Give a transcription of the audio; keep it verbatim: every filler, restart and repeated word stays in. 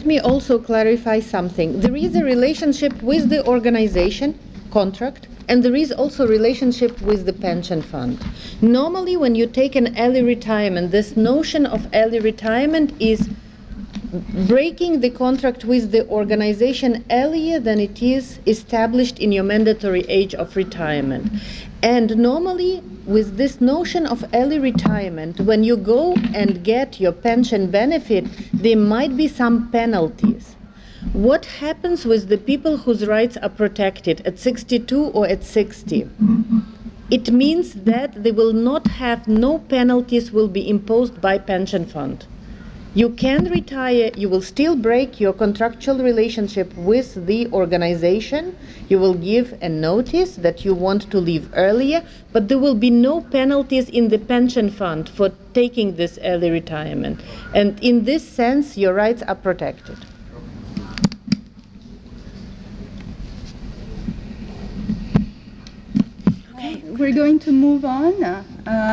me also clarify something. There is a relationship with the organization contract, and there is also relationship with the pension fund. Normally, when you take an early retirement, this notion of early retirement is breaking the contract with the organization earlier than it is established in your mandatory age of retirement. And normally, with this notion of early retirement, when you go and get your pension benefit, there might be some penalties. What happens with the people whose rights are protected at sixty-two or at sixty? It means that they will not have, no penalties will be imposed by pension fund. You can retire, you will still break your contractual relationship with the organization. You will give a notice that you want to leave earlier, but there will be no penalties in the pension fund for taking this early retirement. And in this sense, your rights are protected. Okay. We're going to move on. Uh,